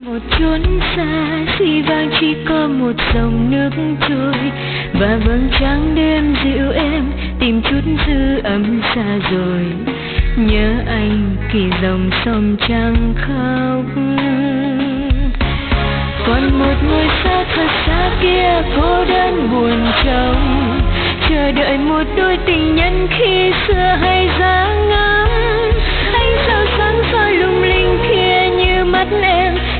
Một chốn xa xi vang chỉ có một dòng nước trôi, và vầng trăng đêm dịu êm tìm chút dư ấm xa rồi. Nhớ anh khi dòng sông trăng khóc. Còn một ngôi sao thật xa kia cô đơn buồn trông, chờ đợi một đôi tình nhân khi xưa hay dáng ngắm. Ánh sao sáng soi lung linh kia như mắt em,